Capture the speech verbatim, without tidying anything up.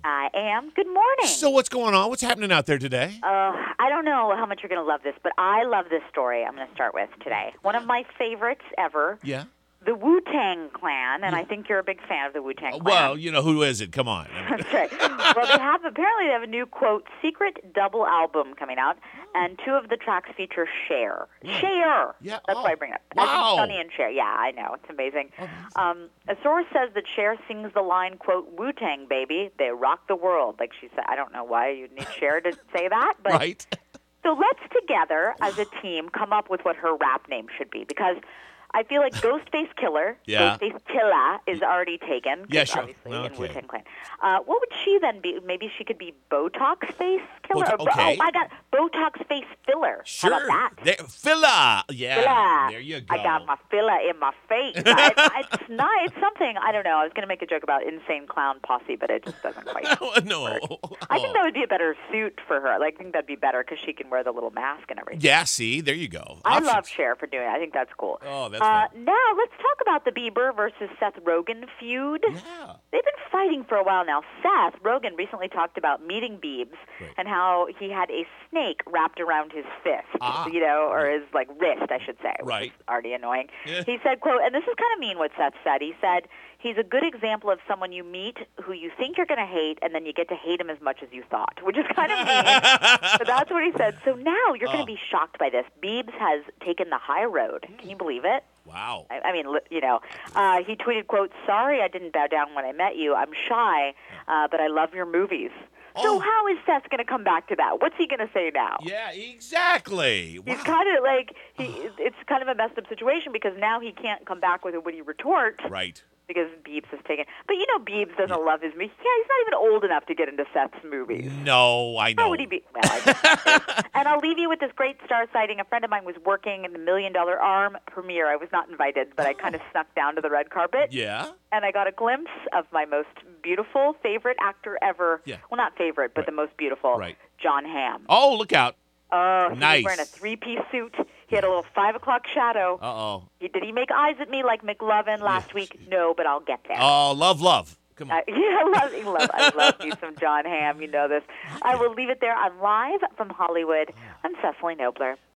I am. Good morning. So what's going on? What's happening out there today? Uh, I don't know how much you're going to love this, but I love this story I'm going to start with today. One of my favorites ever. Yeah. The Wu-Tang Clan, and I think you're a big fan of the Wu-Tang Clan. Well, you know, who is it? Come on. I mean- That's right. Well, they have apparently they have a new quote secret double album coming out, and two of the tracks feature Cher. Cher. Yeah. That's Oh. why I bring it up. As in Wow. Sonny and Cher. Yeah, I know. It's amazing. Amazing. Um, a source says that Cher sings the line quote Wu-Tang baby, they rock the world. Like she said, I don't know why you'd need Cher to say that, but Right. so let's together as a team come up with what her rap name should be, because I feel like Ghostface Killer, Yeah. Ghostface Killa is already taken. 'cause Yeah, sure. Obviously Okay. in Wu-Tang Clan. Uh, what would she then be? Maybe she could be Botox Face Killer. Bota- or Bo- okay. Oh, I got Botox Face Filler. Sure. How about that? There, filler. Yeah. Filler. There you go. I got my filler in my face. I, I, it's not. It's something. I don't know. I was going to make a joke about Insane Clown Posse, but it just doesn't quite. no. I think that would be a better suit for her. Like, I think that'd be better because she can wear the little mask and everything. Yeah, see, there you go. I Options. love Cher for doing it. I think that's cool. Oh, that's uh, fun. Now, let's talk about the Bieber versus Seth Rogen feud. Yeah. They've been fighting for a while now. Seth Rogen recently talked about meeting Biebs Right. and how he had a snake wrapped around his fist, Ah. you know, or his, like, wrist, I should say, which Right. is already annoying. Yeah. He said, quote, and this is kind of mean what Seth said. He said, he's a good example of someone you meet who you think you're going to hate, and then you get to hate him as much as you thought, which is kind of mean. But that's what he said. So now you're going to Oh. be shocked by this. Biebs has taken the high road. Can you believe it? Wow. I, I mean, li- you know, uh, he tweeted, quote, sorry I didn't bow down when I met you. I'm shy, uh, but I love your movies. So Oh. how is Seth going to come back to that? What's he going to say now? Yeah, exactly. Wow. He's kind of like, he, it's kind of a messed up situation because now he can't come back with a witty retort. Right. Because Biebs has taken. But you know, Biebs doesn't love his movies. Yeah, he's not even old enough to get into Seth's movies. No, I know. How would he be? Well, I guess. And I'll leave you with this great star sighting. A friend of mine was working in the Million Dollar Arm premiere. I was not invited, but I kind of snuck down to the red carpet. Yeah? And I got a glimpse of my most beautiful, favorite actor ever. Yeah. Well, not favorite, but Right. the most beautiful. Right. John Hamm. Oh, look out. Oh, he Nice. was wearing a three-piece suit. He had a little five o'clock shadow. Uh-oh. He, did he make eyes at me like McLovin last week? No, but I'll get there. Oh, love, love. Come on. Uh, yeah, I love, I love, I love you some John Hamm. You know this. I will leave it there. I'm live from Hollywood. I'm Cecily Nobler.